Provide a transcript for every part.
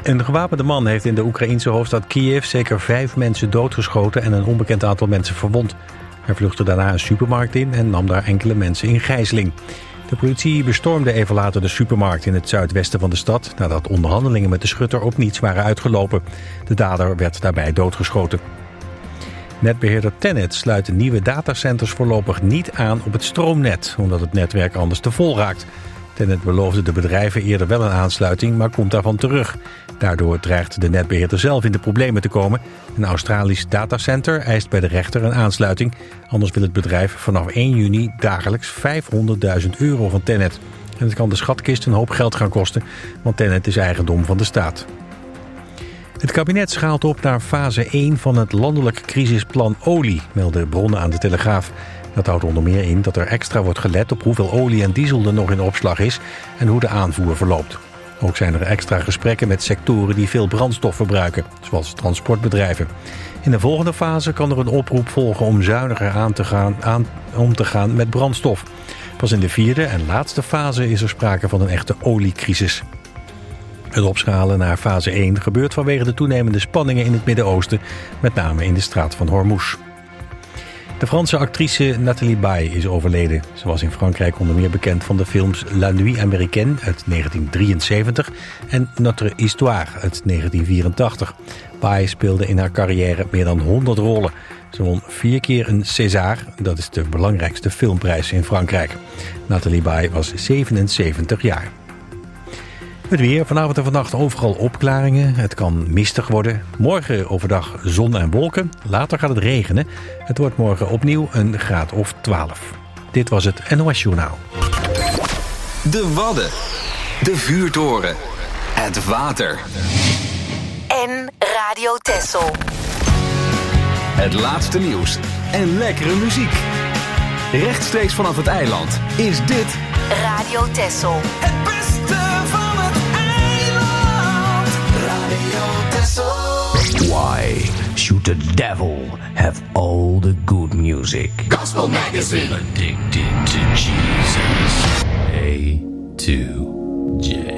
Een gewapende man heeft in de Oekraïense hoofdstad Kiev zeker 5 mensen doodgeschoten en een onbekend aantal mensen verwond. Hij vluchtte daarna een supermarkt in en nam daar enkele mensen in gijzeling. De politie bestormde even later de supermarkt in het zuidwesten van de stad, nadat onderhandelingen met de schutter op niets waren uitgelopen. De dader werd daarbij doodgeschoten. Netbeheerder TenneT sluit nieuwe datacenters voorlopig niet aan op het stroomnet, omdat het netwerk anders te vol raakt. TenneT beloofde de bedrijven eerder wel een aansluiting, maar komt daarvan terug. Daardoor dreigt de netbeheerder zelf in de problemen te komen. Een Australisch datacenter eist bij de rechter een aansluiting. Anders wil het bedrijf vanaf 1 juni dagelijks €500.000 van TenneT. En het kan de schatkist een hoop geld gaan kosten, want TenneT is eigendom van de staat. Het kabinet schaalt op naar fase 1 van het landelijk crisisplan olie, melden bronnen aan de Telegraaf. Dat houdt onder meer in dat er extra wordt gelet op hoeveel olie en diesel er nog in opslag is en hoe de aanvoer verloopt. Ook zijn er extra gesprekken met sectoren die veel brandstof verbruiken, zoals transportbedrijven. In de volgende fase kan er een oproep volgen om zuiniger om te gaan met brandstof. Pas in de 4e en laatste fase is er sprake van een echte oliecrisis. Het opschalen naar fase 1 gebeurt vanwege de toenemende spanningen in het Midden-Oosten, met name in de straat van Hormuz. De Franse actrice Nathalie Baye is overleden. Ze was in Frankrijk onder meer bekend van de films La Nuit Américaine uit 1973 en Notre Histoire uit 1984. Baye speelde in haar carrière meer dan 100 rollen. Ze won 4 keer een César, dat is de belangrijkste filmprijs in Frankrijk. Nathalie Baye was 77 jaar. Het weer, vanavond en vannacht overal opklaringen. Het kan mistig worden. Morgen overdag zon en wolken. Later gaat het regenen. Het wordt morgen opnieuw een graad of 12. Dit was het NOS Journaal. De Wadden. De vuurtoren. Het water. En Radio Texel. Het laatste nieuws. En lekkere muziek. Rechtstreeks vanaf het eiland is dit Radio Texel. Het beste van het eiland. Radio Texel. Why should the devil have all the good music? Gospel Magazine. Addicted to Jesus. A to J.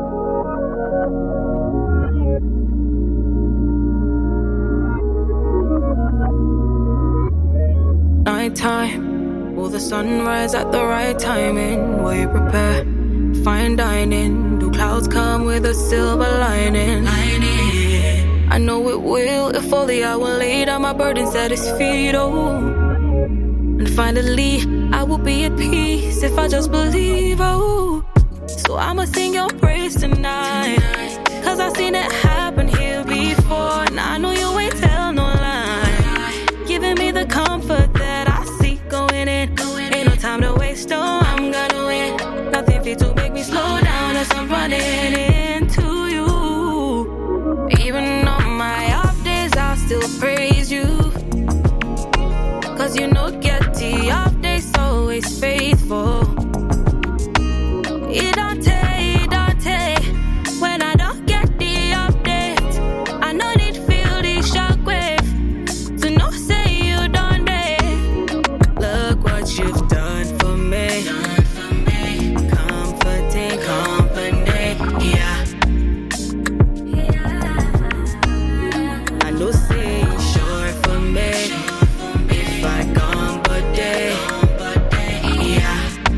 Nighttime, will the sunrise at the right timing? Will you prepare? Fine dining. Do clouds come with a silver lining? I know it will if only I will lay down my burdens at his feet, oh. And finally, I will be at peace if I just believe, oh. So I'ma sing your praise tonight, 'cause I've seen it happen here before. And I know you ain't tell no lie, giving me the comfort that I seek going in. Ain't no time to waste, oh, I'm gonna win. Nothing fit to make me slow down as I'm running into you. Even on my off days, I'll still praise you, 'cause you know get the off days always faithful. It don't take, when I don't get the update. I know need feel the shockwave to know say you done it. Look what you've done for me. Comforting company, yeah. I know say you sure for me. If I gone but day, yeah.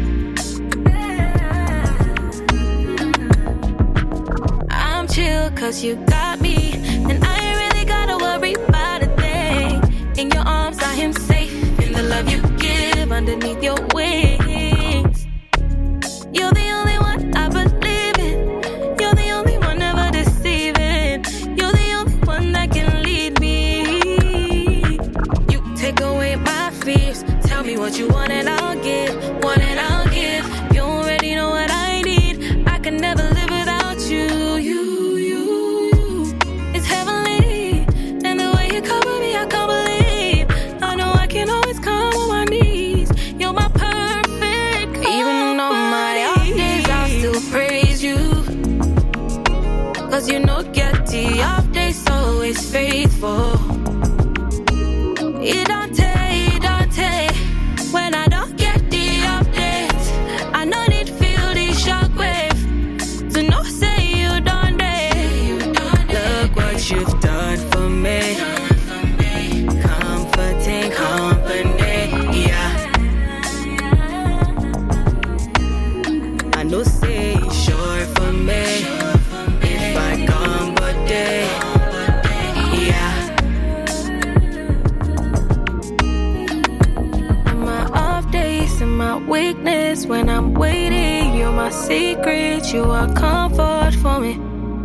I'm chill 'cause you got me, and I ain't really gotta worry about a thing. In your arms I am safe, in the love you give underneath your wings. You're the only one I believe in. You're the only one never deceiving. You're the only one that can lead me. You take away my fears. Tell me what you want and I'll give. Want and I'll give. You already know what I need. I can never live without you. It's heavenly. And the way you cover me, I can't believe. I know I can always come on my knees. You're my perfect. Even on my off days, I'll still praise you, 'cause you know get the off days always faithful. It don't take, when I don't get the updates. I know need feel the shockwave to know say you done it. secret, you are comfort for me.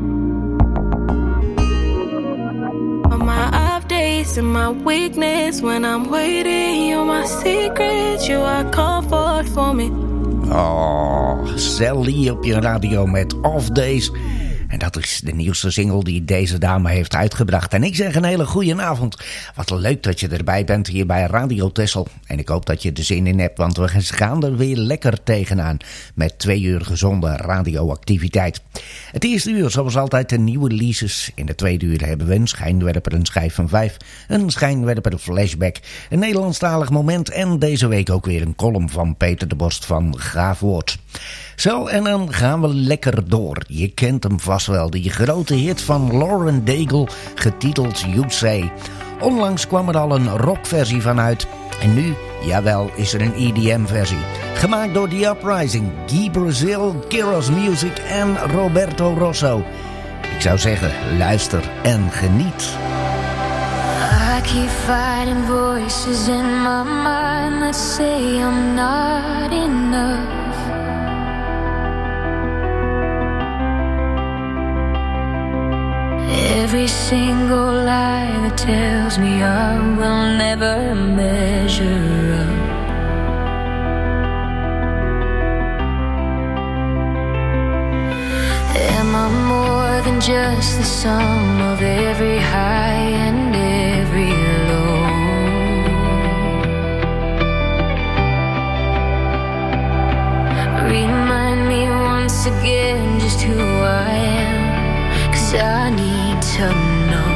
On my off days and my weakness, when I'm waiting, you're my secret, you are comfort for me. Oh, Sally op je radio met Off Days. En dat is de nieuwste single die deze dame heeft uitgebracht. En ik zeg een hele goeie avond. Wat leuk dat je erbij bent hier bij Radio Texel. En ik hoop dat je er zin in hebt, want we gaan er weer lekker tegenaan. Met 2 uur gezonde radioactiviteit. Het eerste uur zoals altijd de nieuwe releases. In de tweede uur hebben we een schijnwerper, een schijf van 5. Een schijnwerper, flashback. Een Nederlandstalig moment. En deze week ook weer een column van Peter de Borst van Gaafwoord. Zo, en dan gaan we lekker door. Je kent hem vast wel, die grote hit van Lauren Daigle, getiteld You Say. Onlangs kwam er al een rockversie van uit. En nu, jawel, is er een EDM-versie. Gemaakt door The Uprising, Guy Brazil, Keros Music en Roberto Rosso. Ik zou zeggen, luister en geniet. I keep fighting voices in my mind that say I'm not enough. Every single lie that tells me I will never measure up. Am I more than just the sum of every high and every low? Remind me once again just who I am, 'cause I need to know.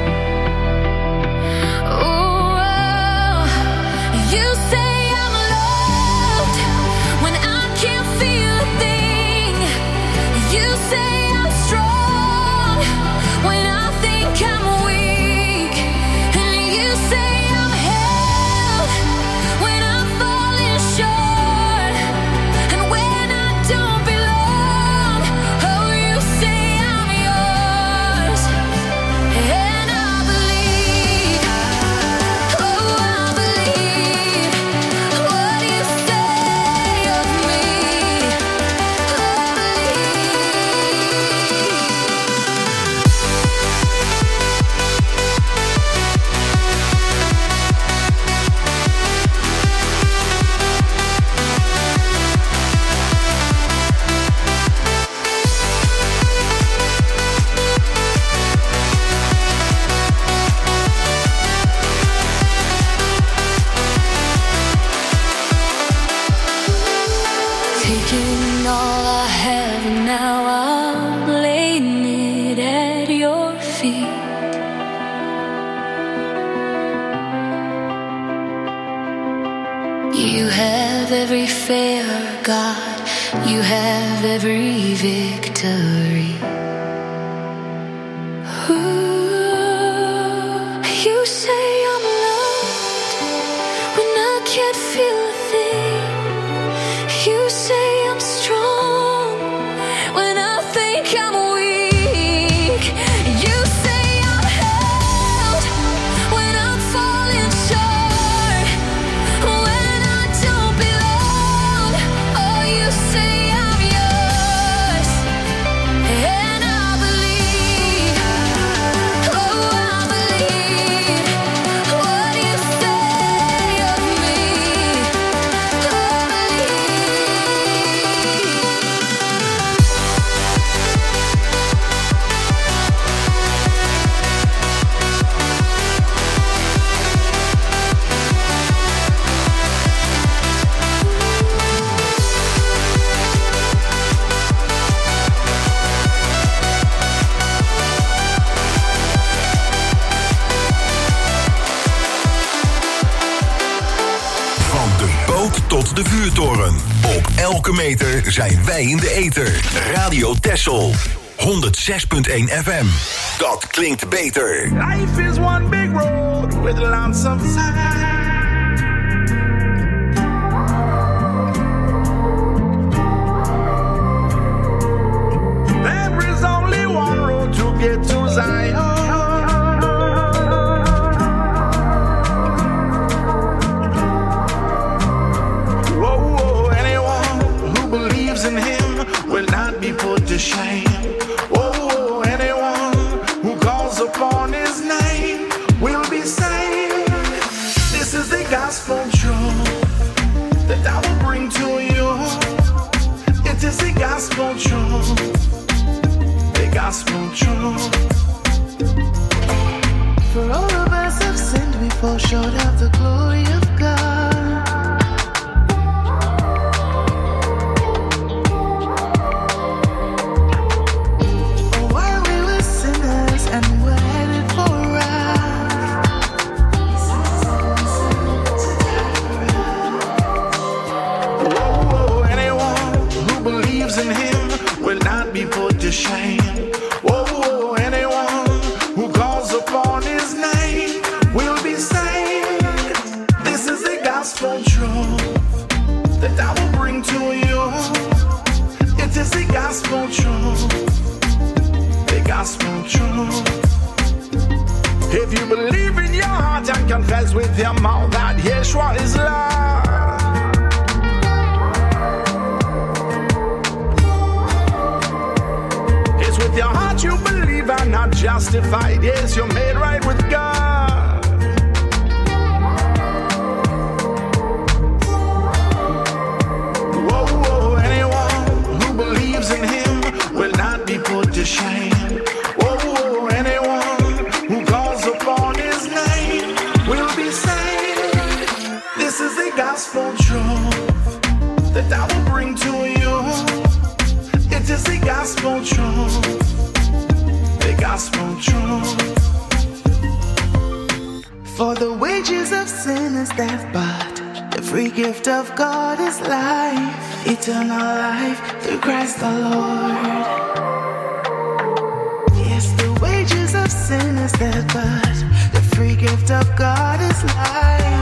Oh, you say I'm loved when I can't feel a thing. You say I'm strong when I think I'm weak. And you say I'm held when I'm falling short. And when I don't belong, oh, you say I'm yours. And I believe, oh, I believe what you say of me. Taking all I have and now I'm laying it at your feet. You have every fear, God. You have every victory. Ooh, you say I'm loved when I can't feel a thing. You say I'm strong when I think I'm weak. You say I'm held when I'm falling short. When I don't belong, oh, you say I'm yours. And I believe, oh, I believe what you say of me. Van de boot tot de vuurtoren. Op elke meter zijn wij in de ether. Radio Texel. 106.1 FM. Dat klinkt beter. Life is one big road with lots of signs. There is only one road to get to Zion. Whoa, anyone who believes in him fall short of the glory of God. Oh, while we were sinners and we were headed for wrath. Oh, anyone who believes in him will not be put to shame. Oh, anyone who calls upon his name will be saved. This is the gospel truth that I will bring to you. It is the gospel truth, the gospel truth. If you believe in your heart and confess with your mouth that Yeshua is Lord, it's with your heart you believe and not justified. Yes, you're made right with God. Whoa, whoa, anyone who believes in him will not be put to shame. Whoa, whoa, anyone who calls upon his name will be saved. This is the gospel truth that I will bring to you. It is the gospel truth, the gospel truth. For the wages of sin is death, but the free gift of God is life, eternal life through Christ the Lord. Yes, the wages of sin is death, but the free gift of God is life.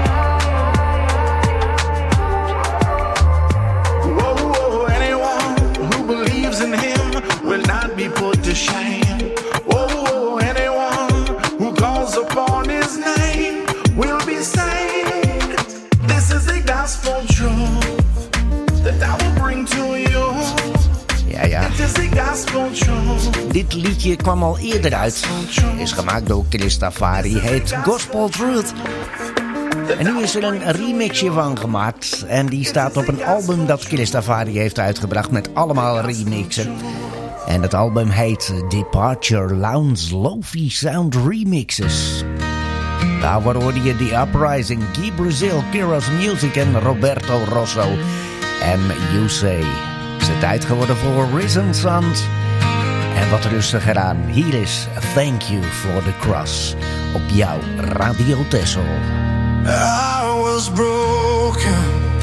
Whoa, whoa, anyone who believes in him will not be put to shame. Whoa, whoa, anyone who calls upon his name will be saved. This is the gospel truth that I will bring to you. Ja. It is the gospel truth. Dit liedje kwam al eerder uit. Is gemaakt door Chris Tafari. Heet Gospel Truth. En nu is er een remixje van gemaakt. En die staat op een album dat Chris Tafari heeft uitgebracht met allemaal remixen. En het album heet Departure Lounge Lo-Fi Sound Remixes. Daarvoor hoorde je The Uprising, Guy Brazil, Kiros Music en Roberto Rosso. En You Say. Is het tijd geworden voor Risen Sons. En wat rustiger aan. Hier is Thank You for the Cross. Op jouw Radio Tessel. I was broken.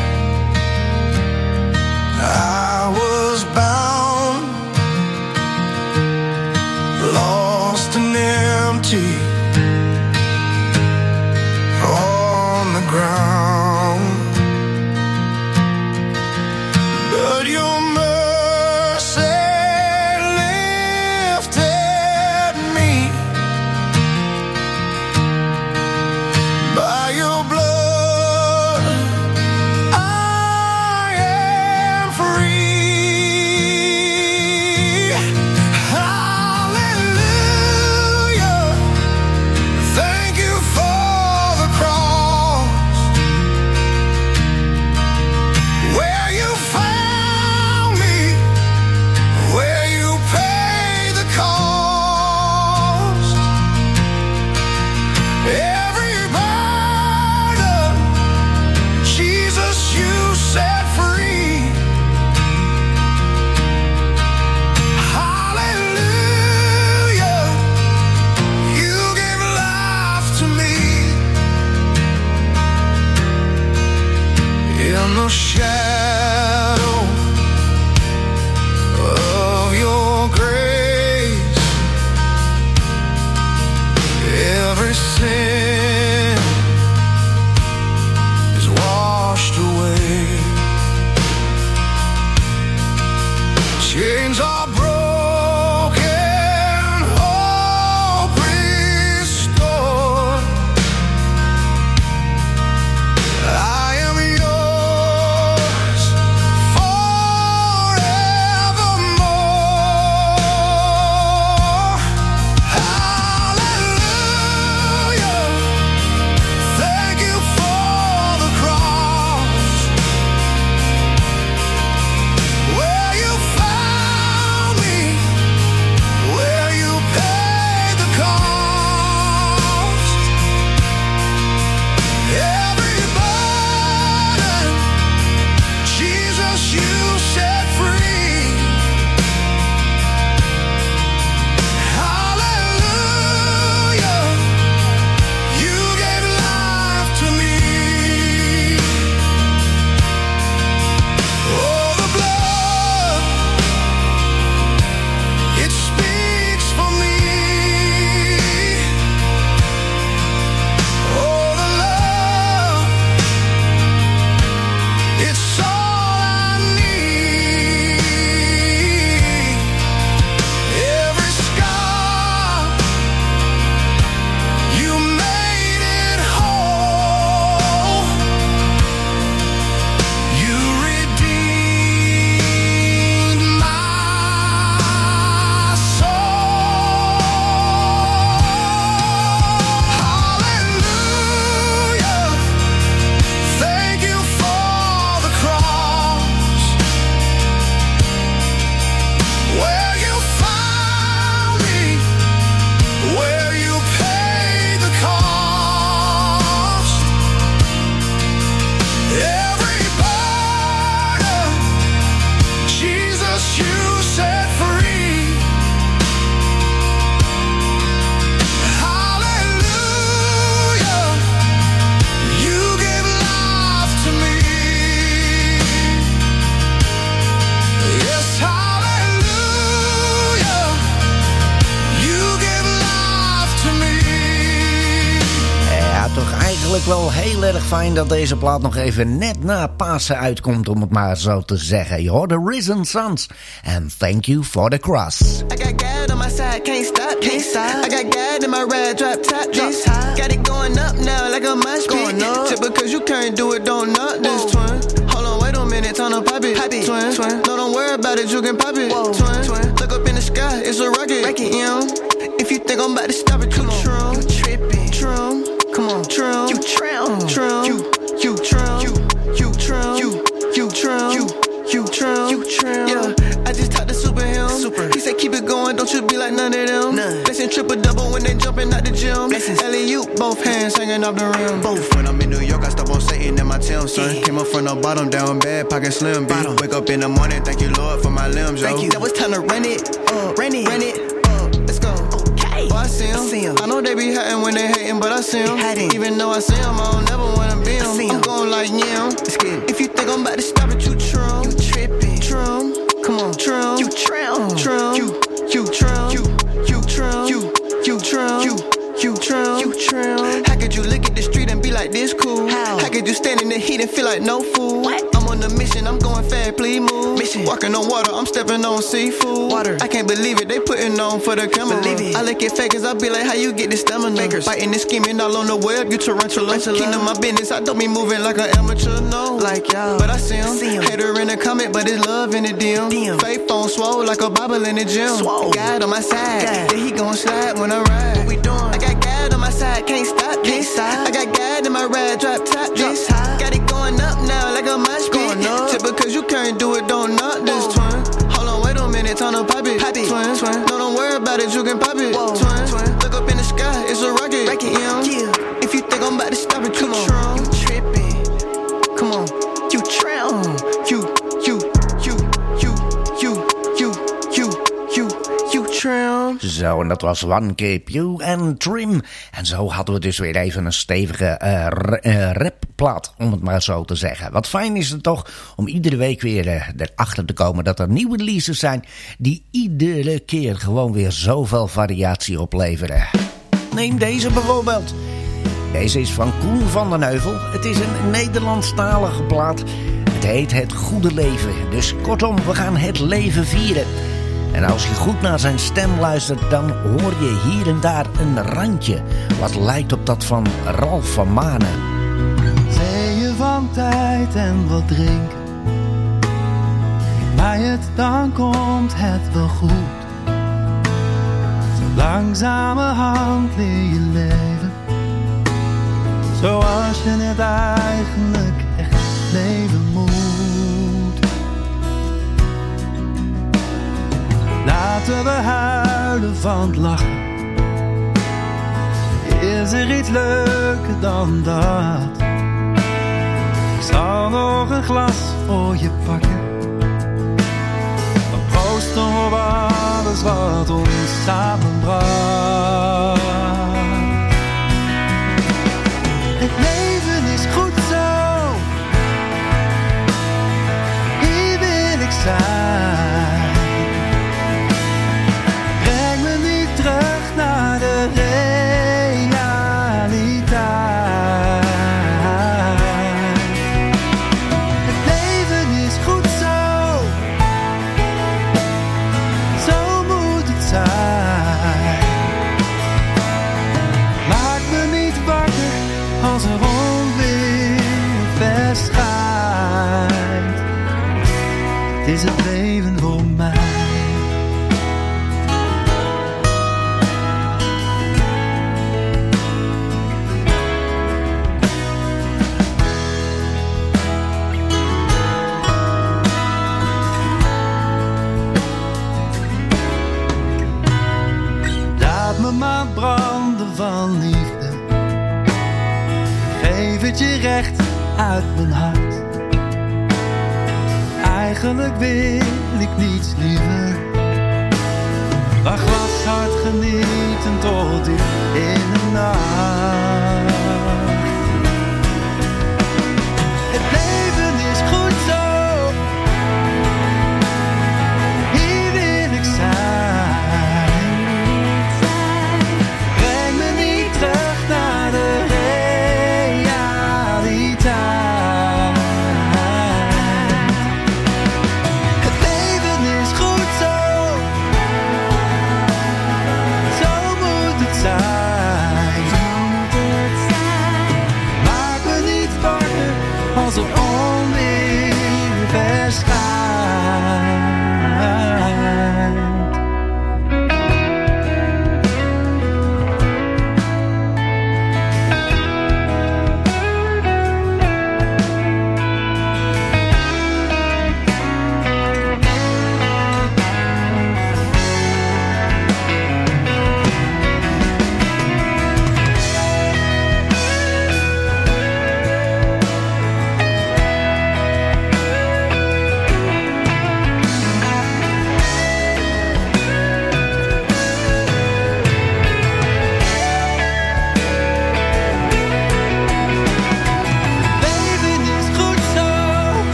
I was bound. Lost and empty. On the ground. But your mercy lifted me. By your blood I am free. Hallelujah. Thank you for the cross, where you found me, where you paid the cost. Every burden, Jesus, you set free. Hallelujah, you gave life to me. In the shadow of your grace, every sin is washed away. Chains are broken, hope restored. I am yours forevermore. Hallelujah. eigenlijk wel heel erg fijn dat deze plaat nog even net na Pasen uitkomt, om het maar zo te zeggen. Je hoort de Risen Sons en Thank You for the Cross. I got God on my side, can't stop. I got God in my ride, drop top, drop. Got it going up now like a mosh pit. Just because you can't do it, don't knock this twin. Hold on, wait a minute, turn on pop it. Twin. No, don't worry about it, you can pop it. Twin. Look up in the sky, it's a rocket. You know? If you think I'm about to stop it, you tripping. Come on, trim. You trim. You trim. Yeah, I just talked to Super him. He said keep it going, don't you be like none of them. Blessing triple double when they jumping out the gym. Alley-oop, both hands hanging off the rim. Both. When I'm in New York, I stop on Satan in my Tim, son. Came up from the bottom, down bad, pocket slim. Wake up in the morning, thank you Lord for my limbs, yo. Thank you. That was time to run it up. Let's go. Okay. Oh, I see him. I know they be hating when they hating, but I see him. Even though I see him, I don't never wanna be him. I'm going like yeah. If you think I'm about to stop it, you trim. You tripping. Trim. Come on, trim. You trim. You trim. You trim. How could you look at the street and be like this cool? How could you stand in the heat and feel like no fool? What? I'm on a mission, I'm going fast, please move. Walking on water, I'm stepping on seafood. Water. I can't believe it, they putting on for the camera. I look at fakers, I be like, how you get this stamina? Fighting and scheming all on the web, you tarantula. Kingdom my business, I don't be moving like an amateur, no. Like y'all, but I see him. Hater in the comment, but it's love in the DM. Faith on swole like a Bible in the gym. God on my side, yeah, he gon' slide when I ride. What we doing? I got God on my side, can't stop. I got God in my ride, drop top, drop. Got it going up now like a mosh pit. Just because you can't do it, don't knock this twin. Hold on, wait a minute, turn on pop it. Twin. No, don't worry about it, you can pop it. Twin. Look up in the sky, it's a rocket. Yeah. If you think I'm about to stop it, you trim. You tripping. Come on, you trim. You trim. Zo, en dat was One Cape You en Trim. En zo hadden we dus weer even een stevige rapplaat, om het maar zo te zeggen. Wat fijn is het toch om iedere week weer erachter te komen dat er nieuwe releases zijn die iedere keer gewoon weer zoveel variatie opleveren. Neem deze bijvoorbeeld. Deze is van Koen van den Heuvel. Het is een Nederlandstalige plaat. Het heet Het Goede Leven. Dus kortom, we gaan het leven vieren. En als je goed naar zijn stem luistert, dan hoor je hier en daar een randje wat lijkt op dat van Ralf van Manen. Zeeën van tijd en wat drinken, maar het dan komt het wel goed. Zo langzamerhand leer je leven, zoals je het eigenlijk echt leven moet. Laten we huilen van het lachen. Is er iets leuker dan dat? Ik zal nog een glas voor je pakken. Dan proosten op alles wat ons samenbracht. Het leven is goed zo. Hier wil ik zijn. Terug naar de realiteit. Het leven is goed zo. Zo moet het zijn. Maak me niet wakker als er onweer verschijnt. Het is het leven voor mij. Maar branden van liefde. Geef het je recht uit mijn hart. Eigenlijk wil ik niets liever. Maar glashard genieten tot diep in de nacht. Het leven is goed zo. Hier wil ik zijn. Terug naar de realiteit.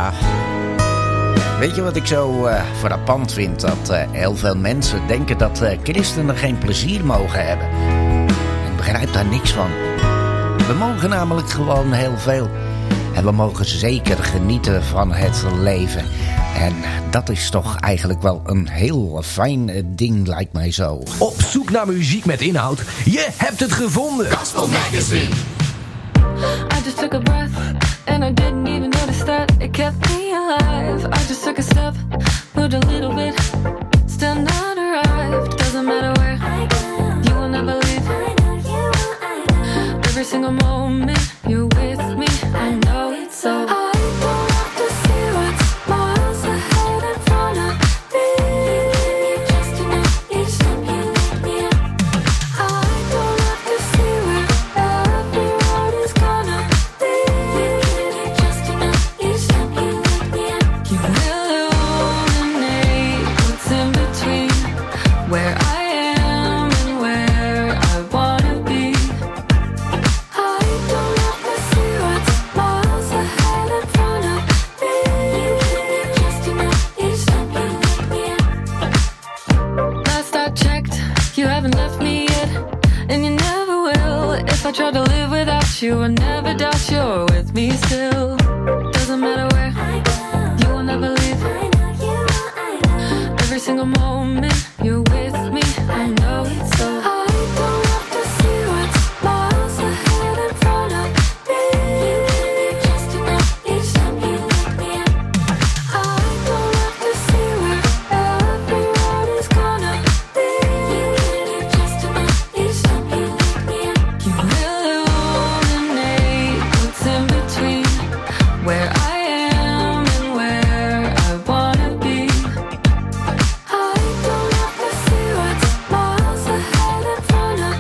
Ja. Weet je wat ik zo frappant vind? Dat heel veel mensen denken dat christenen geen plezier mogen hebben. Ik begrijp daar niks van. We mogen namelijk gewoon heel veel. En we mogen zeker genieten van het leven. En dat is toch eigenlijk wel een heel fijn ding, lijkt mij zo. Op zoek naar muziek met inhoud? Je hebt het gevonden. Gospel Magazine. I just took a breath and I didn't even notice that it kept me alive. I just took a step, moved a little bit, still not arrived. Doesn't matter where I go, you will never leave. I know you will, every single moment you're with me. I know it's so. I don't have to see what's miles ahead in front of me. Just enough each time you let me in. I don't have to see where every road is gonna lead. Just enough each time you let me in. You will illuminate what's in between where I am and where I wanna be. I don't have to see what's miles ahead in front of me. Just enough each time you let me in. Last I checked, you haven't left me yet, and you never will. If I try to live without you, I never doubt you're with me still. Doesn't matter where I go, you will never leave. I know you will, every single moment you're with me. I know it's so. I don't have to see what's miles ahead in front of me. Just enough each time you let me in. I don't have to see where every road is gonna lead. Just enough each time you let me in. You will illuminate what's in between where I am and where I wanna be. I don't have to see what's miles ahead in front of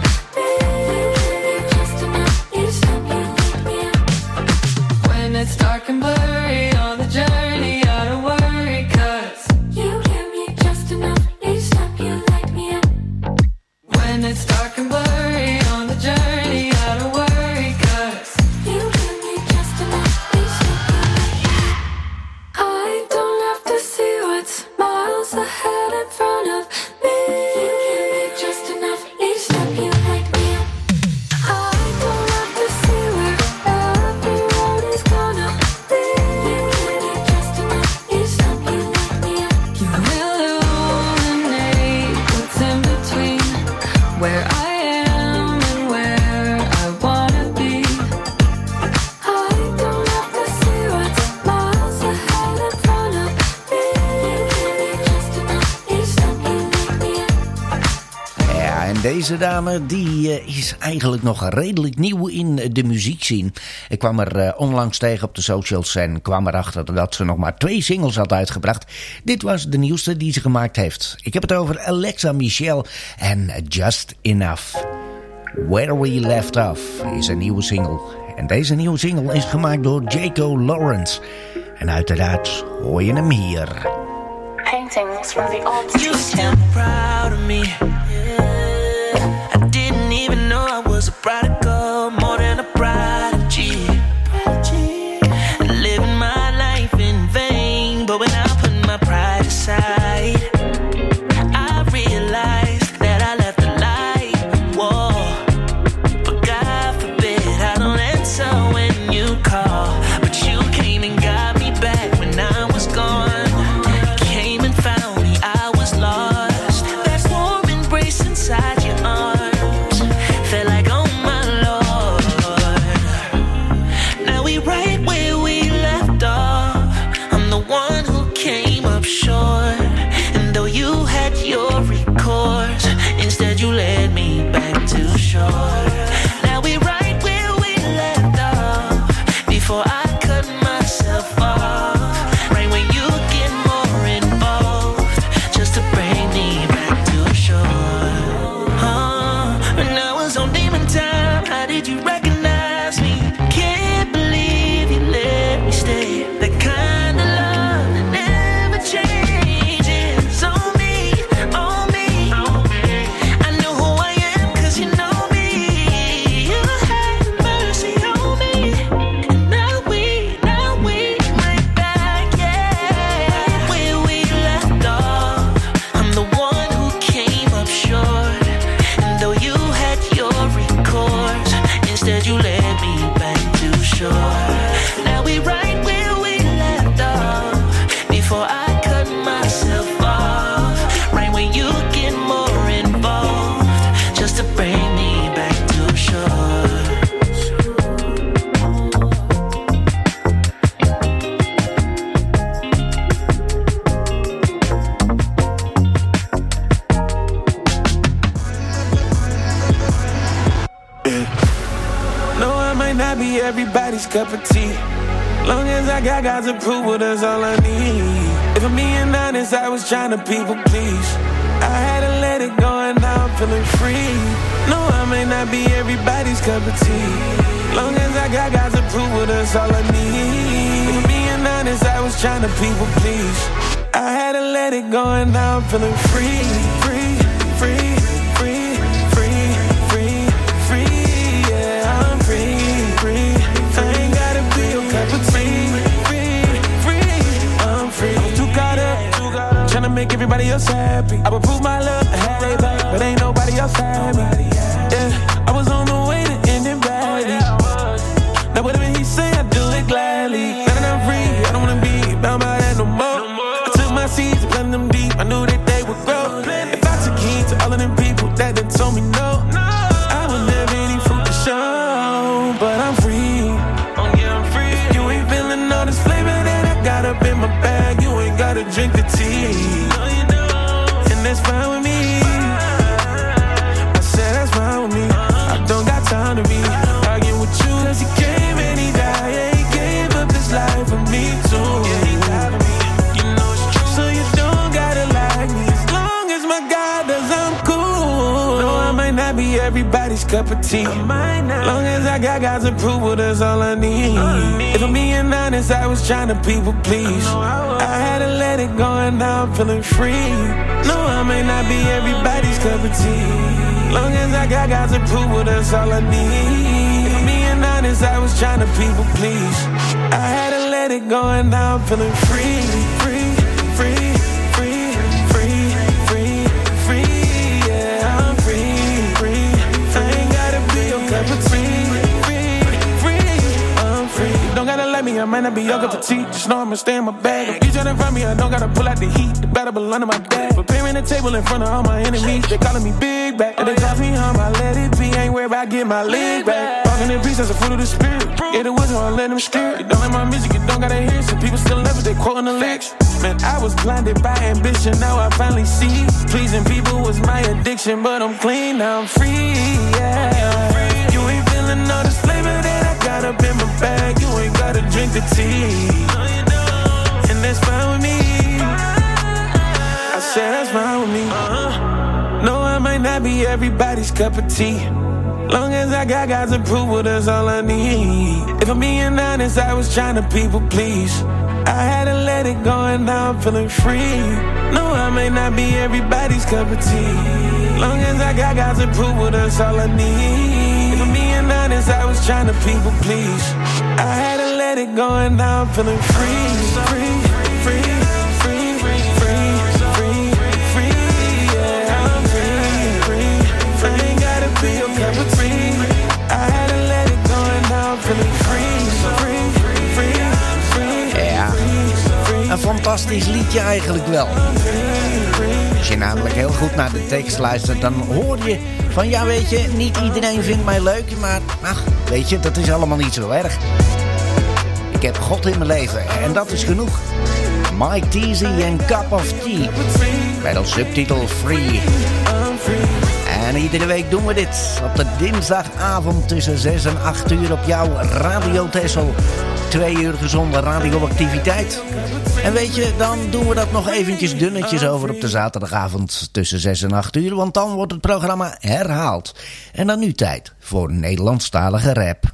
me. Just enough each time you let me in. When it's dark and blurry on the journey, I don't worry, 'cause you give me just enough each time you let me in. When it's dark and blurry on the journey, I don't worry, 'cause you give me just enough each time you let me in. I don't have to see what's miles ahead in front of me. You give me just enough each time you let me in. I don't have to see where every road is gonna lead. Just enough each time you let me in. You will illuminate what's in between where I am and where I wanna be. I don't have to see what's miles ahead in front of me. Just enough each time you let me in. Ja, en deze dame die is eigenlijk nog redelijk nieuw in de muziekscene. Ik kwam er onlangs tegen op de socials en kwam erachter dat ze nog maar 2 singles had uitgebracht. Dit was de nieuwste die ze gemaakt heeft. Ik heb het over Alexa Michelle en Just Enough. Where We Left Off is een nieuwe single. En deze nieuwe single is gemaakt door Jaco Lawrence. En uiteraard hoor je hem hier. Paintings from the old You still proud of me. I didn't even know I was a prodigal, more than a prodigy. Living my life in vain, but when I put my pride aside, I realized that I left the light. Whoa, but God forbid I don't answer when you call, but you came and got me back when I was gone. Came and found me, I was lost. That's warm embrace. everybody's cup of tea. Long as I got God's approval, that's all I need. If I'm being honest, I was trying to people please. I had to let it go and now I'm feeling free. No, I may not be everybody's cup of tea. Long as I got God's approval, that's all I need. If I'm being honest, I was trying to people please. I had to let it go and now I'm feeling free. Free, free, free, free, free, free. Yeah, I'm free, free. I ain't gotta be your cup of tea. Free, free, I'm free. I'm too caught up, trying to make everybody else happy. I would prove my love, I had it back, but ain't nobody else had me. Yeah, I was on the way to end it badly. Now whatever he say, I do it gladly. Now that I'm free, I don't wanna be bound by that no more. I took my seeds, planted them deep, I knew that they would grow. If I took heed to all of them people that done told me no, I would never any fruit to show. But I'm free, I'm free. If you ain't feeling all this flavor that I got up in my bag, you ain't gotta drink the tea. And that's fine with me. I said that's fine with me. I don't got time to be arguing with you, cause he came and he died. Yeah, he gave up his life for me too. Yeah, he died for me. You know it's true. So you don't gotta like me. As long as my God does, I'm cool. No, I might not be everybody's cup of tea. Long as I got God's approval, that's all I need. If I'm being honest, I was trying to people please. I had to let it go and now I'm feeling free. No, I may not be everybody's cup of tea. Long as I got God's approval, that's all I need. If I'm being honest, I was trying to people please. I had to let it go and now I'm feeling free. Free, free, free, free, free, free. Yeah, I'm free, free. I ain't gotta be your cup of tea. Free, free, I'm free. Don't gotta like me, I might not be your cup of tea. Just know I'ma stay in my bag. If you tryna find me, I don't gotta pull out the heat. The battle belong to my dad. Preparing the table in front of all my enemies. They calling me big back, and they call me home. I let it be, ain't worried about getting my leg back. Walking in peace, that's a fruit of the spirit. Yeah, the wisdom, I let them steer. You don't like my music, you don't gotta hear it. Some people still love it, they quoting the lyrics. Man, I was blinded by ambition, now I finally see. Pleasing people was my addiction, but I'm clean, now I'm free, yeah. You ain't feeling all this flavor that I got up in my bag. You ain't gotta drink the tea. And that's fine with me. I said that's fine with me. No, I might not be everybody's cup of tea. Long as I got God's approval, that's all I need. If I'm being honest, I was trying to people please. I had to let it go and now I'm feeling free. No, I may not be everybody's cup of tea. Long as I got God's approval, that's all I need. If I'm being honest, I was trying to people please. I had to let it go and now I'm feeling free. Free, free, free, free, free, free. Yeah, I'm free, free. I ain't gotta be your cup of tea. I had to let it go and now I'm feeling free. Free, free, free. Ja, een fantastisch liedje eigenlijk wel. Als je namelijk heel goed naar de tekst luistert, dan hoor je van ja, weet je, niet iedereen vindt mij leuk, maar ach, weet je, dat is allemaal niet zo erg. Ik heb God in mijn leven en dat is genoeg. Mike Teasy en Cup of Tea. Met als subtitel Free. En iedere week doen we dit op de dinsdagavond tussen 6 en 8 uur op jouw Radio Texel. 2 uur gezonde radioactiviteit. En weet je, dan doen we dat nog eventjes dunnetjes over op de zaterdagavond tussen 6 en 8 uur. Want dan wordt het programma herhaald. En dan nu tijd voor Nederlandstalige rap.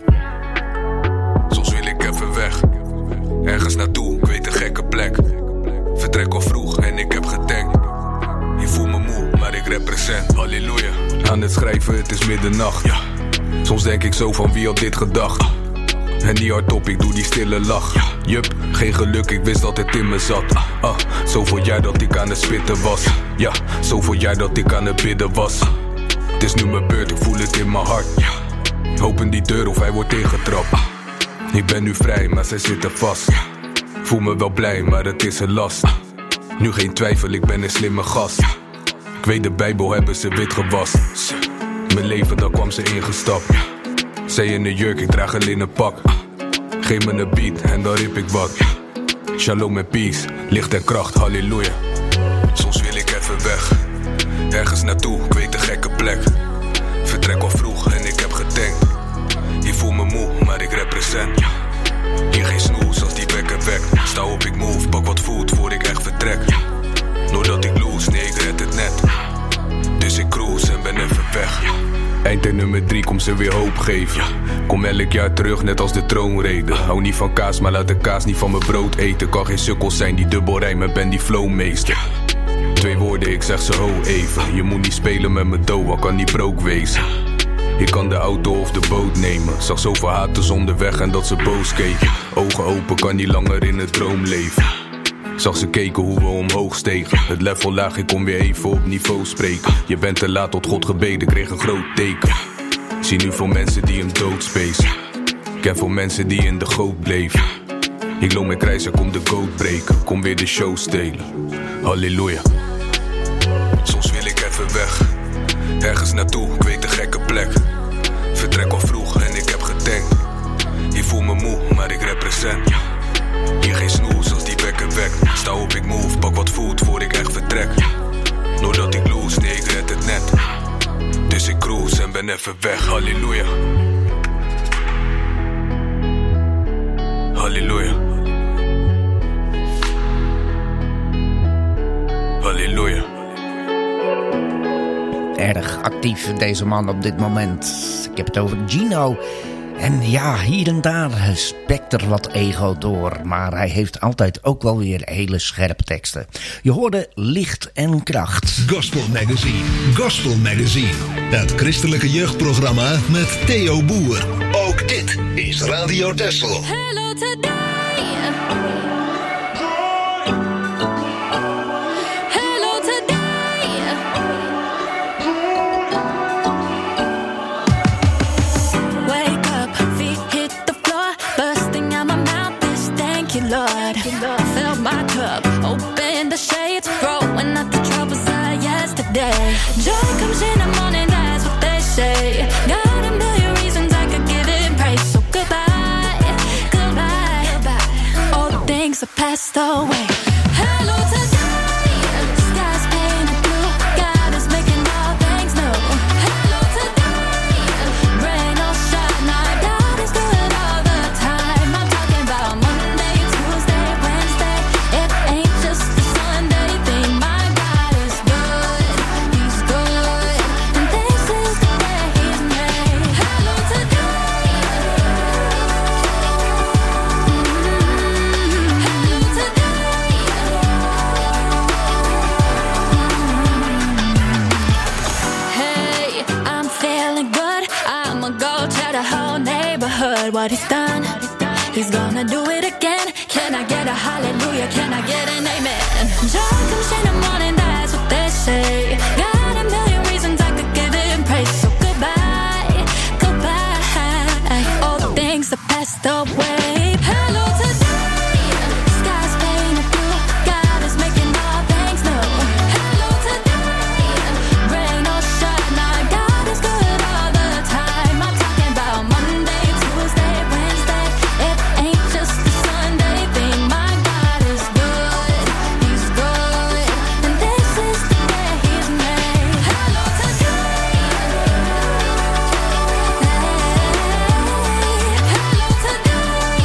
Soms wil ik even weg. Ergens naartoe, ik weet een gekke plek. Vertrek al vroeg en ik heb getankt. Je voelt me moe, maar ik represent. Halleluja. Aan het schrijven, het is middernacht. Ja. Soms denk ik zo van wie had dit gedacht. En niet hardop, ik doe die stille lach. Jup, geen geluk, ik wist dat het in me zat. Zoveel jaar dat ik aan het spitten was. Ja, zoveel jaar dat ik aan het bidden was. Het is nu mijn beurt, ik voel het in mijn hart. Open die deur of hij wordt ingetrapt. Ik ben nu vrij, maar zij zitten vast. Voel me wel blij, maar het is een last. Nu geen twijfel, ik ben een slimme gast. Ik weet de Bijbel hebben ze wit gewassen. Mijn leven, daar kwam ze ingestapt. Zij in een jurk, ik draag een linnen pak. Geef me een beat en dan rip ik wat. Shalom en peace, licht en kracht, halleluja. Soms wil ik even weg. Ergens naartoe, ik weet een gekke plek. Vertrek al vroeg en ik heb getankt. Je voelt me moe, maar ik represent. Hier geen snoes als die wekker wekt. Sta op, ik move, pak wat food voor ik echt vertrek. Nooit dat ik lose, nee ik red het net. Dus ik cruise en ben even weg. Eind nummer 3, kom ze weer hoop geven. Kom elk jaar terug, net als de troonrede. Hou niet van kaas, maar laat de kaas niet van mijn brood eten. Kan geen sukkel zijn, die dubbel rijmen, ben die flowmeester. 2 woorden, ik zeg ze ho even. Je moet niet spelen met mijn dough, al kan niet broke wezen. Ik kan de auto of de boot nemen. Zag zoveel haters onderweg en dat ze boos keken. Ogen open, kan niet langer in het droom leven. Zag ze keken hoe we omhoog stegen. Het level laag, ik kon weer even op niveau spreken. Je bent te laat, tot God gebeden, kreeg een groot teken. Zie nu veel mensen die hem doodspacen. Ken veel mensen die in de goot bleven. Ik loop met krijzer, kom de goot breken. Kom weer de show stelen. Halleluja. Soms wil ik even weg. Ergens naartoe, ik weet een gekke plek. Vertrek al vroeg en ik heb getankt. Ik voel me moe, maar ik represent. Hier geen snoes als die wekker wekt. Sta op, ik move, pak wat food voor ik echt vertrek. Nooit dat ik lose, nee ik red het net. Dus ik cruise en ben even weg, halleluja. Halleluja. Halleluja. Erg actief deze man op dit moment. Ik heb het over Gino. En ja, hier en daar spekt er wat ego door. Maar hij heeft altijd ook wel weer hele scherpe teksten. Je hoorde Licht en Kracht. Gospel Magazine. Gospel Magazine. Het christelijke jeugdprogramma met Theo Boer. Ook dit is Radio Texel. Hello today. Lord, fill my cup, open the shades, throwing out the troubles of yesterday. Joy comes in the morning, that's what they say. Got a million reasons I could give it praise. So goodbye, goodbye, goodbye. All things are passed away. Hello today, sky's painted blue. God is making all things new. Hello today, rain or shine, our God is good all the time. I'm talking about Monday, Tuesday, Wednesday. It ain't just a Sunday thing. My God is good, He's good, and this is the day He's made. Hello today, hello today. Hey, I'm feeling good. I'ma go tell the whole neighborhood what He's done. He's gonna do it again. Can I get a hallelujah? Can I get an amen? Joy comes in the morning, that's what they say. Got a million reasons I could give Him praise. So goodbye, goodbye. All things are passed away. Hello today, sky's painted blue. God is making all things new. Hello today, rain or shine, our God is good all the time. I'm talking about Monday, Tuesday, Wednesday. It ain't just a Sunday thing. My God is good, He's good, and this is the day He's made. Hello today, hello today.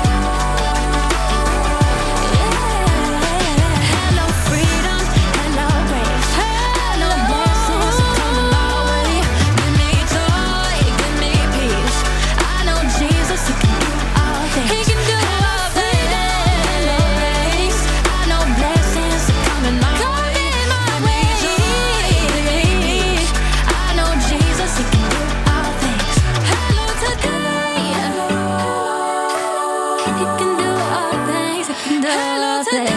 Hello freedom, hello grace, hello blessings coming my way. Give me joy, give me peace. I know Jesus, He can do all things. He can do all things. Hello grace, I know blessings are coming my way. Give me joy, I know Jesus, He can do all things. Hello today, He can do all things. He can do all things.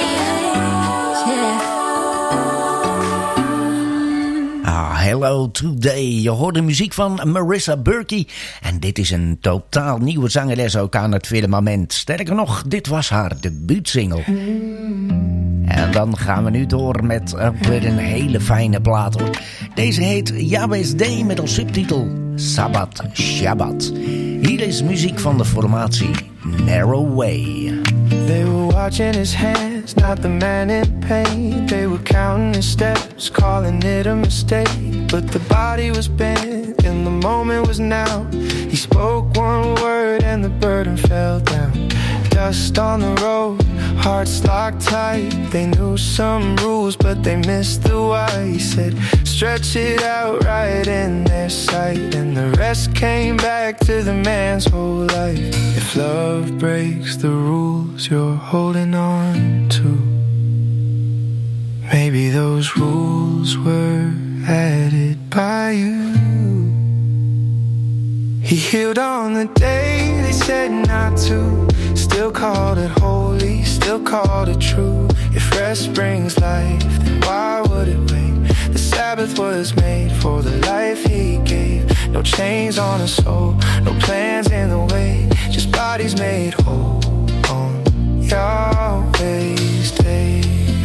Hello Today. Je hoort de muziek van Marissa Burkey. En dit is een totaal nieuwe zangeres ook aan het firmament. Sterker nog, dit was haar debuutsingle. En dan gaan we nu door met weer een hele fijne plaat hoor. Deze heet Yahweh's Day met als subtitel Sabbat Shabbat. Hier is muziek van de formatie Narrow Way. They were watching his hands, not the man in pain. They were counting his steps, calling it a mistake. But the body was bent and the moment was now. He spoke one word and the burden fell down. Dust on the road, hearts locked tight. They knew some rules, but they missed the why. He said, stretch it out right in their sight. And the rest came back to the man's whole life. If love breaks the rules you're holding on to, maybe those rules were added by you. He healed on the day they said not to. Still called it holy, still called it true. If rest brings life, then why would it wait? The Sabbath was made for the life he gave. No chains on his soul, no plans in the way. Just bodies made whole on Yahweh's day.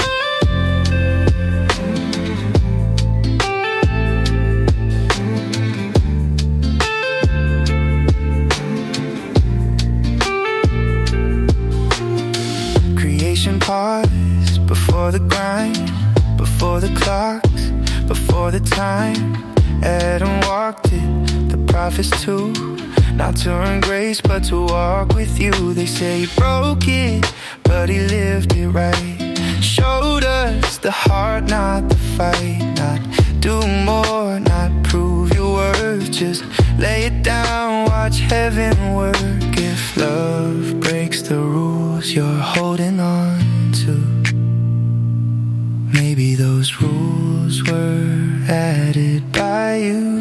Pause before the grind, before the clocks, before the time. Adam walked it, the prophets too. Not to earn grace, but to walk with you. They say he broke it, but he lived it right. Showed us the heart, not the fight. Not do more, not prove your worth. Just lay it down, watch heaven work. If love breaks the rules you're holding on to, maybe those rules were added by you.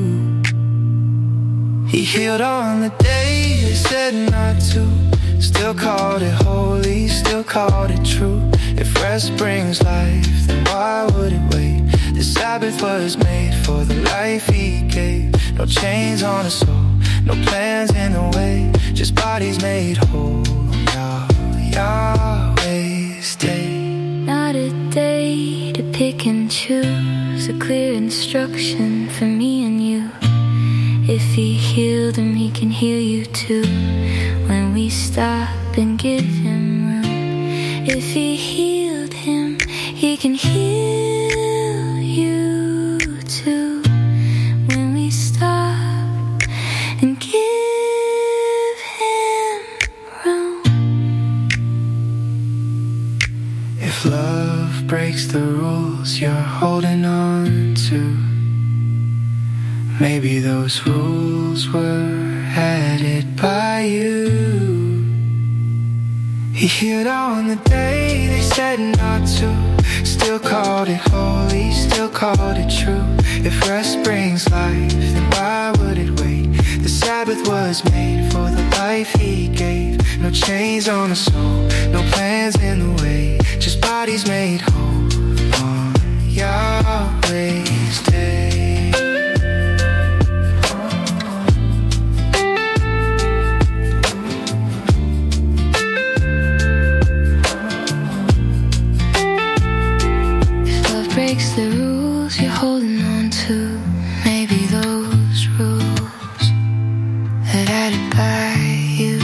He healed on the day they said not to. Still called it holy, still called it true. If rest brings life, then why would it wait? The Sabbath was made for the life he gave. No chains on his soul, no plans in the way. Just bodies made whole. Yahweh's day. Not a day to pick and choose. A clear instruction for me and you. If he healed him, he can heal you too. When we stop and give him room. If he healed him, he can heal you too. When we stop and give him room. If love breaks the rules you're holding on to, maybe those rules were added by you. He healed on the day they said not to. Still called it holy, still called it true. If rest brings life, then why would it wait? The Sabbath was made for the life he gave. No chains on the soul, no plans in the way. Just bodies made whole on Yahweh's day. Breaks the rules you're holding on to. Maybe those rules that added by you.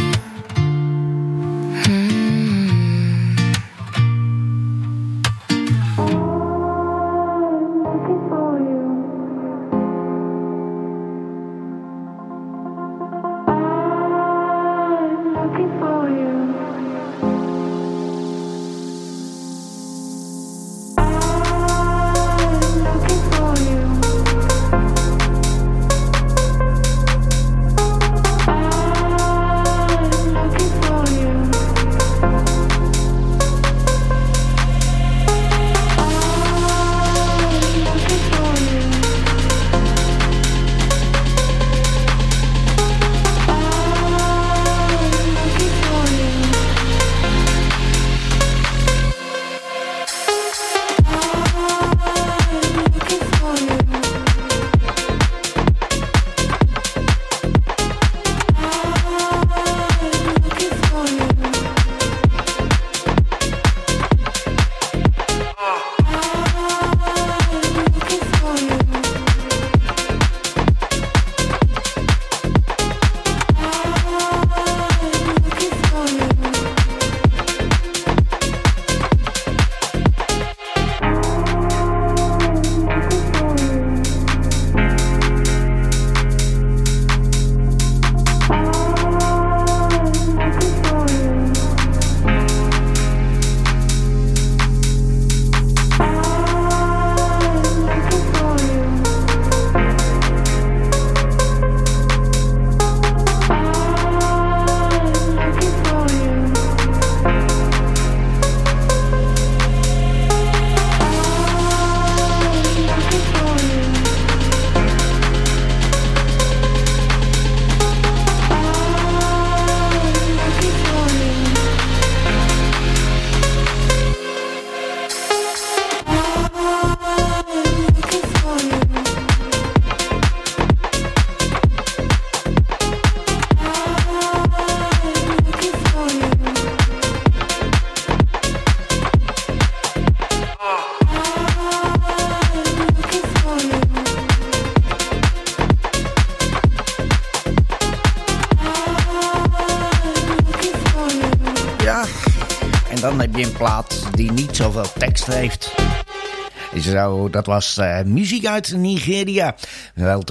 heb je een plaat die niet zoveel tekst heeft. Zo, dat was muziek uit Nigeria. Wel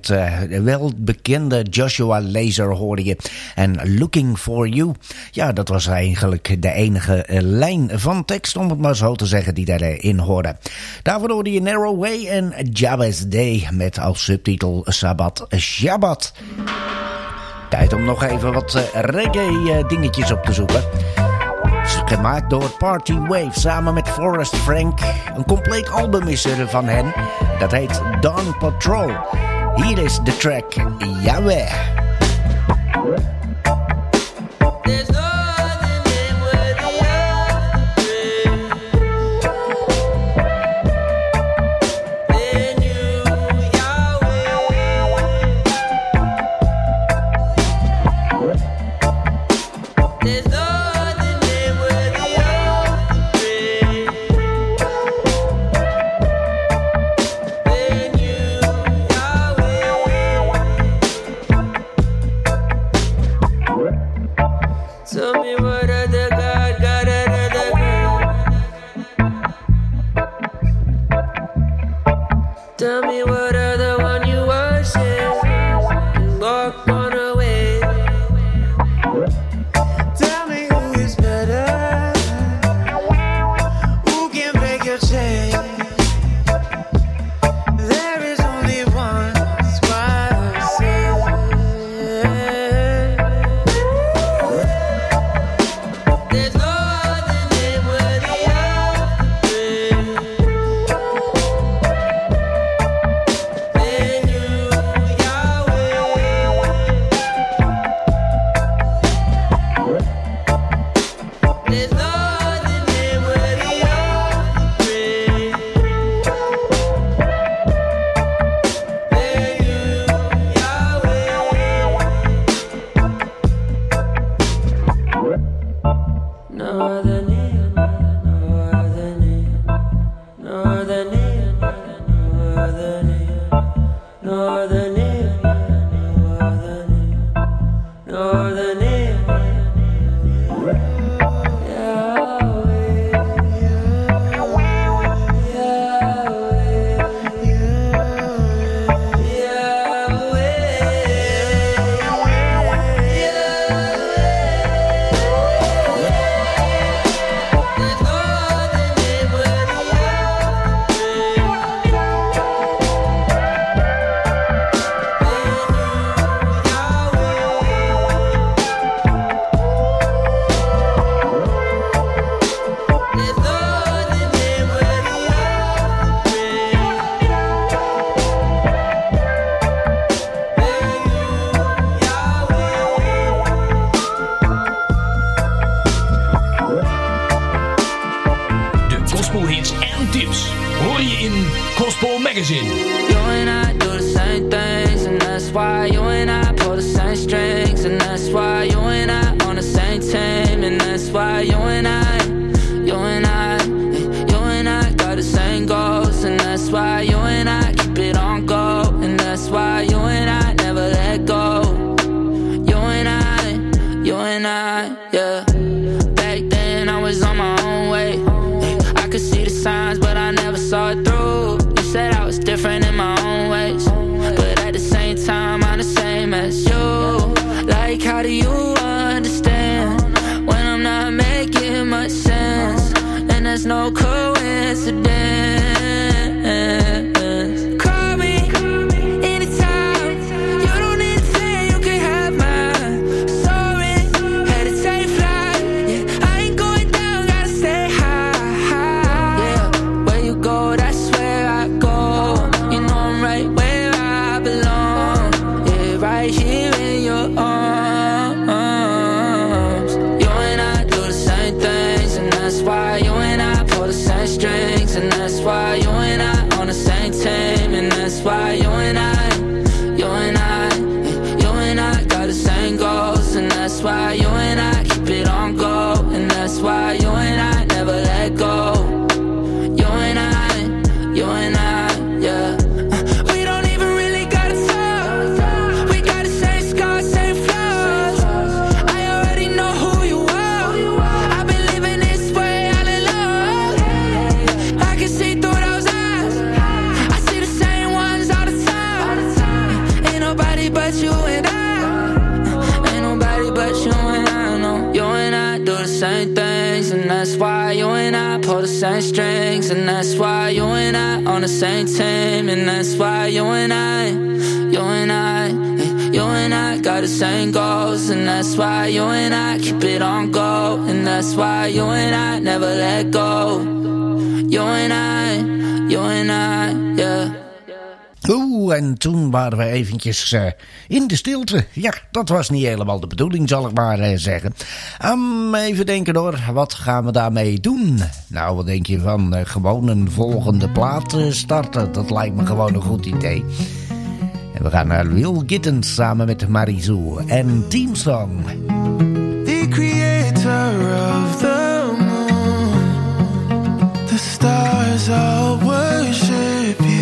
bekende Joshua Laser hoorde je. En Looking For You. Ja, dat was eigenlijk de enige lijn van tekst, om het maar zo te zeggen, die daarin hoorde. Daarvoor hoorde je Narrow Way en Jabez Day met als subtitel Sabbat Shabbat. Tijd om nog even wat reggae dingetjes op te zoeken. Gemaakt door Party Wave samen met Forrest Frank. Een compleet album is er van hen. Dat heet Dawn Patrol. Hier is de track Yahweh. This way you and I pull the same strings, and that's why you and I on the same team, and that's why you and I got the same goals, and that's why you and I keep it on go, and that's why you and I never let go. You and I, yeah. En toen waren we eventjes in de stilte. Ja, dat was niet helemaal de bedoeling, zal ik maar zeggen. Even denken hoor, wat gaan we daarmee doen? Nou, wat denk je van gewoon een volgende plaat starten? Dat lijkt me gewoon een goed idee. En we gaan naar Will Gittens samen met Marizou en Team Song. The creator of the moon, the stars all worship you.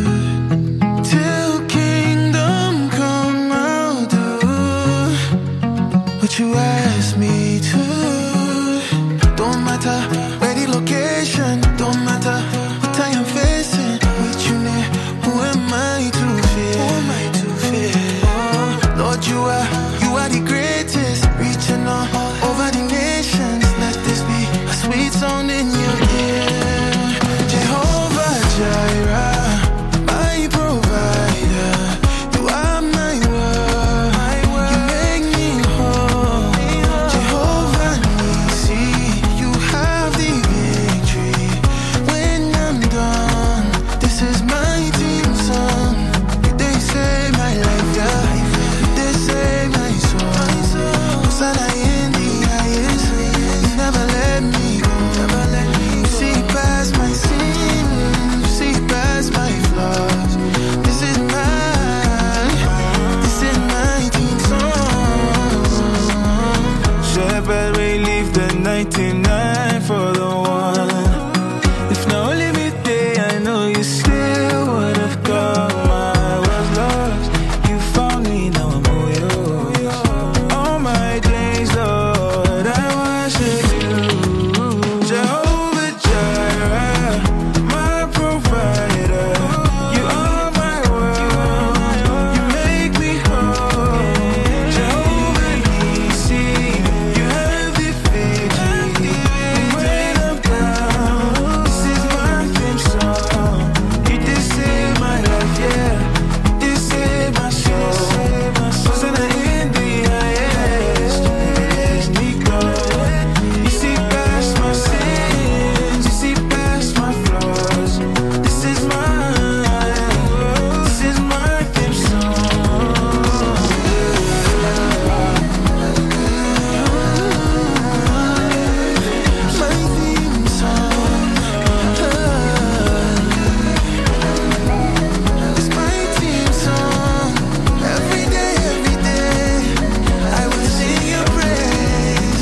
Till kingdom come, I'll do what you ask me to. Don't matter where the location, don't matter what I am facing. With you near, who am I to fear? Who am I to fear? Oh, Lord, you are the greatest, reaching all over the nations. Let this be a sweet sound in your ear. Jehovah Jireh, my provider, you are my world, you make me whole. Jehovah Nissi, you have the victory. When I'm done, this is my team song. They save my life, yeah. They save my soul. Hosanna in the highest. You never let me go. You see past my sins, you see past my flaws. This is my team song. Shepherd, we leave the 99 for the one. If no limit day, I know you still would have come. I was lost, you found me, now I'm all yours. All my days, Lord, I worship you. Jehovah Jireh, my provider, you are my world, you make me whole. Jehovah Nissi, you have the victory. And when I'm down, this is my theme song. You did save my life, yeah. You did save my soul. Hosanna in the highest. You never let me go. You see past my sins, you see past my flaws. This is my theme song. My theme song. It's my theme song. Every day, I will sing your praise.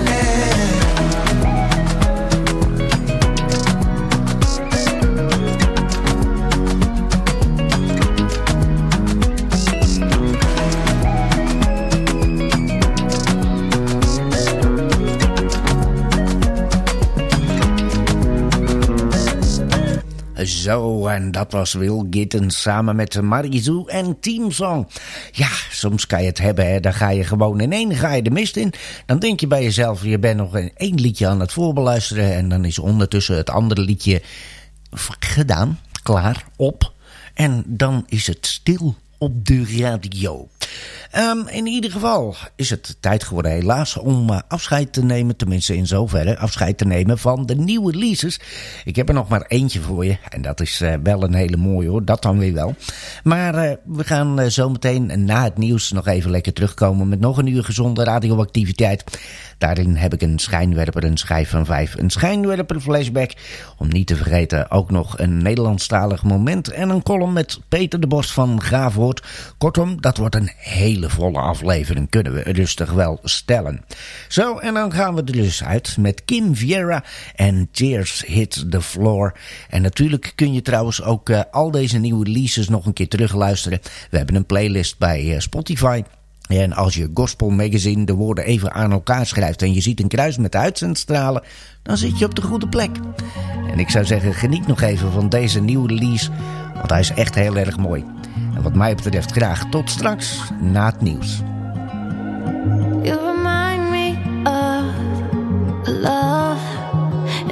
Zo, en dat was Will Gittens samen met Marizou en Team Song. Ja, soms kan je het hebben, hè. Dan ga je gewoon in één ga je de mist in. Dan denk je bij jezelf, je bent nog in één liedje aan het voorbeluisteren. En dan is ondertussen het andere liedje gedaan, klaar, op. En dan is het stil op de radio. In ieder geval is het tijd geworden helaas om afscheid te nemen. Tenminste in zoverre afscheid te nemen van de nieuwe releases. Ik heb er nog maar eentje voor je. En dat is wel een hele mooie hoor. Dat dan weer wel. Maar we gaan zometeen na het nieuws nog even lekker terugkomen met nog een uur gezonde radioactiviteit. Daarin heb ik een schijnwerper, een schijf van 5, een schijnwerper flashback. Om niet te vergeten ook nog een Nederlandstalig moment en een column met Peter de Bos van Gaafwoord. Kortom, dat wordt een hele volle aflevering, kunnen we rustig wel stellen. Zo, en dan gaan we er dus uit met Kim Vieira en Tears Hit the Floor. En natuurlijk kun je trouwens ook al deze nieuwe releases nog een keer terugluisteren. We hebben een playlist bij Spotify. En als je Gospel Magazine de woorden even aan elkaar schrijft en je ziet een kruis met de uitzendstralen, dan zit je op de goede plek. En ik zou zeggen, geniet nog even van deze nieuwe release, want hij is echt heel erg mooi. En wat mij betreft graag tot straks na het nieuws. You remind me of love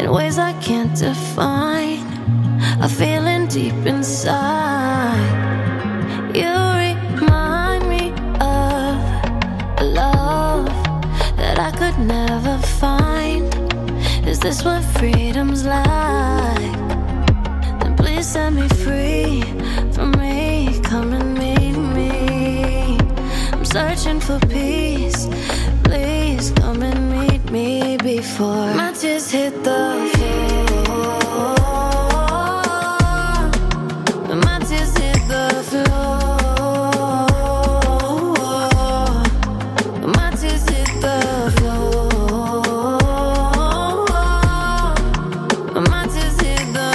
in ways I can't define. A feeling deep inside. You remind me of a love that I could never find. Is this what freedom's like? Then please set me free from me. Come and meet me. I'm searching for peace. Please come and meet me before my tears hit the floor. My tears hit the floor. My tears hit the floor. My tears hit the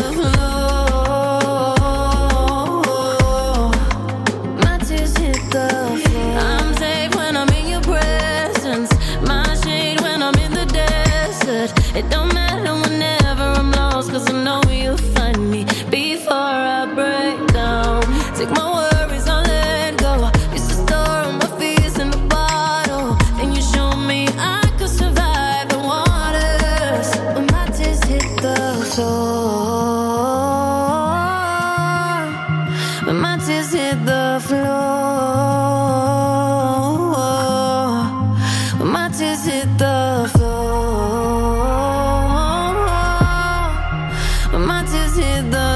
floor. My tears hit the floor. I'm safe when I'm in your presence. My shade when I'm in the desert. It don't matter whenever I'm lost, 'cause I know you'll find me before I break down. Take my worries, I'll let go. Used to store all my fears in a bottle, and you showed me I could survive the waters. When my tears hit the floor. When my tears hit the floor. When my tears hit the floor. When my tears hit the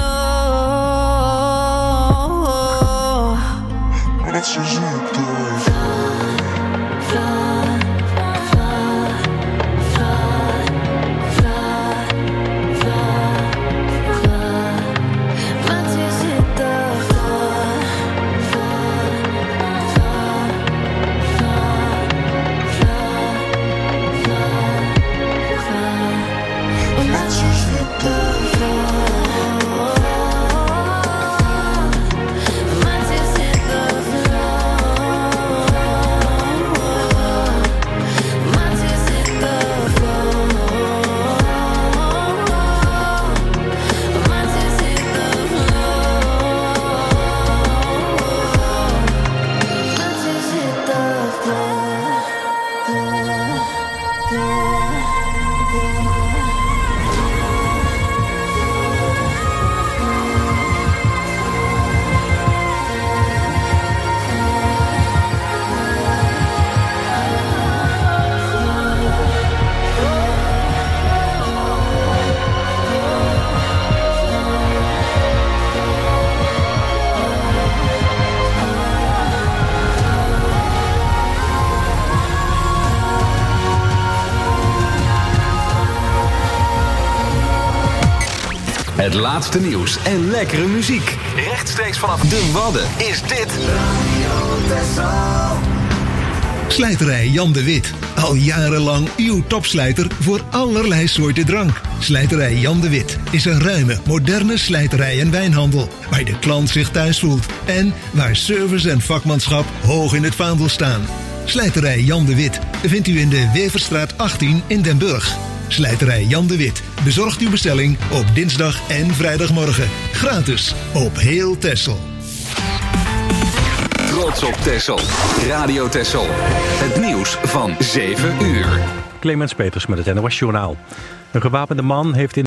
floor. My tears hit the Het laatste nieuws en lekkere muziek. Rechtstreeks vanaf de Wadden is dit Slijterij Jan de Wit. Al jarenlang uw topslijter voor allerlei soorten drank. Slijterij Jan de Wit is een ruime, moderne slijterij en wijnhandel, waar de klant zich thuis voelt en waar service en vakmanschap hoog in het vaandel staan. Slijterij Jan de Wit vindt u in de Weverstraat 18 in Den Burg. Slijterij Jan de Wit bezorgt uw bestelling op dinsdag en vrijdagmorgen. Gratis op heel Texel. Trots op Texel. Radio Texel. Het nieuws van 7 uur. Clemens Peters met het NOS Journaal. Een gewapende man heeft in